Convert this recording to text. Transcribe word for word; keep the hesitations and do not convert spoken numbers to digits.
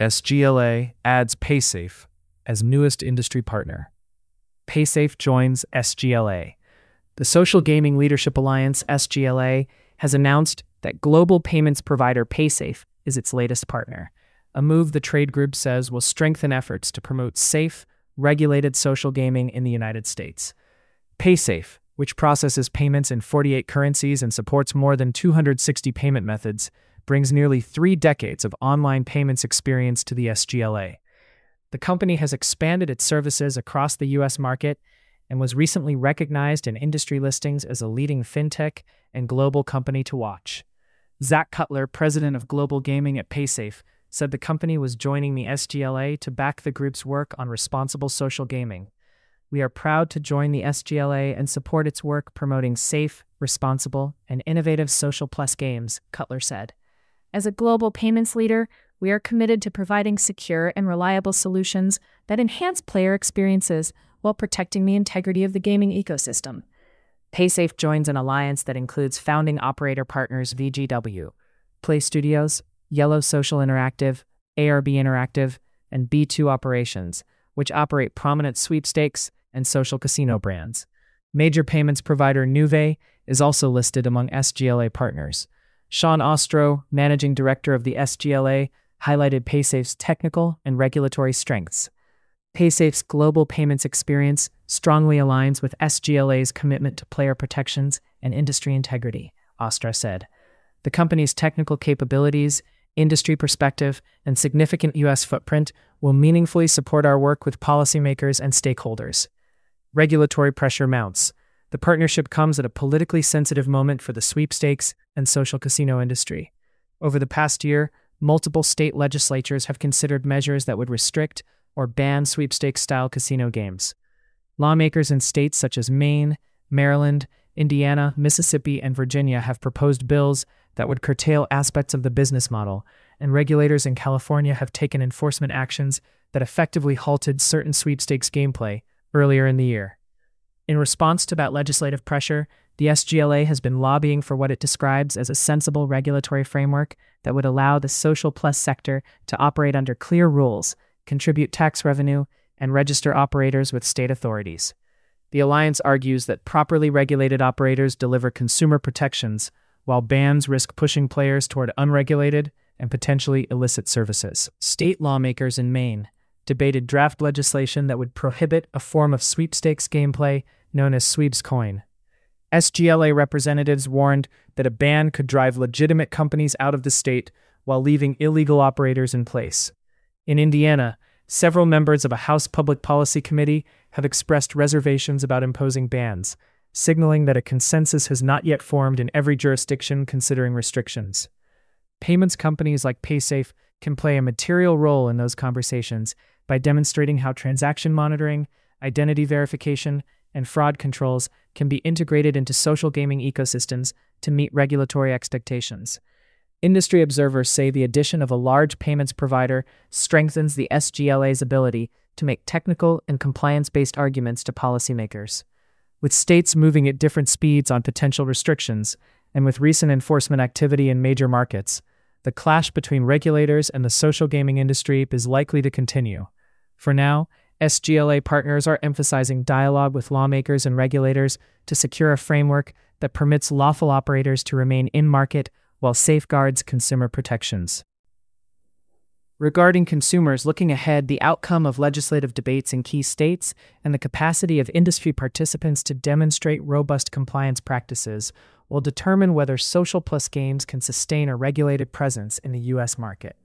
S G L A adds Paysafe as newest industry partner. Paysafe joins S G L A. The Social Gaming Leadership Alliance, S G L A, has announced that global payments provider Paysafe is its latest partner, a move the trade group says will strengthen efforts to promote safe, regulated social gaming in the United States. Paysafe, which processes payments in forty-eight currencies and supports more than two hundred sixty payment methods, brings nearly three decades of online payments experience to the S G L A. The company has expanded its services across the U S market and was recently recognized in industry listings as a leading fintech and global company to watch. Zach Cutler, president of global gaming at Paysafe, said the company was joining the S G L A to back the group's work on responsible social gaming. "We are proud to join the S G L A and support its work promoting safe, responsible, and innovative social plus games," Cutler said. As a global payments leader, we are committed to providing secure and reliable solutions that enhance player experiences while protecting the integrity of the gaming ecosystem. Paysafe joins an alliance that includes founding operator partners V G W, Play Studios, Yellow Social Interactive, A R B Interactive, and B two Operations, which operate prominent sweepstakes and social casino brands. Major payments provider Nuvei is also listed among S G L A partners. Sean Ostro, managing director of the S G L A, highlighted Paysafe's technical and regulatory strengths. Paysafe's global payments experience strongly aligns with S G L A's commitment to player protections and industry integrity, Ostro said. The company's technical capabilities, industry perspective, and significant U S footprint will meaningfully support our work with policymakers and stakeholders. Regulatory pressure mounts. The partnership comes at a politically sensitive moment for the sweepstakes and social casino industry. Over the past year, multiple state legislatures have considered measures that would restrict or ban sweepstakes-style casino games. Lawmakers in states such as Maine, Maryland, Indiana, Mississippi, and Virginia have proposed bills that would curtail aspects of the business model, and regulators in California have taken enforcement actions that effectively halted certain sweepstakes gameplay earlier in the year. In response to that legislative pressure, the S G L A has been lobbying for what it describes as a sensible regulatory framework that would allow the social plus sector to operate under clear rules, contribute tax revenue, and register operators with state authorities. The alliance argues that properly regulated operators deliver consumer protections, while bans risk pushing players toward unregulated and potentially illicit services. State lawmakers in Maine debated draft legislation that would prohibit a form of sweepstakes gameplay known as Sweeps Coin. S G L A representatives warned that a ban could drive legitimate companies out of the state while leaving illegal operators in place. In Indiana, several members of a House Public Policy Committee have expressed reservations about imposing bans, signaling that a consensus has not yet formed in every jurisdiction considering restrictions. Payments companies like Paysafe can play a material role in those conversations by demonstrating how transaction monitoring, identity verification, and fraud controls can be integrated into social gaming ecosystems to meet regulatory expectations. Industry observers say the addition of a large payments provider strengthens the S G L A's ability to make technical and compliance-based arguments to policymakers. With states moving at different speeds on potential restrictions, and with recent enforcement activity in major markets, the clash between regulators and the social gaming industry is likely to continue. For now, S G L A partners are emphasizing dialogue with lawmakers and regulators to secure a framework that permits lawful operators to remain in-market while safeguards consumer protections. Regarding consumers looking ahead, the outcome of legislative debates in key states and the capacity of industry participants to demonstrate robust compliance practices will determine whether social plus games can sustain a regulated presence in the U S market.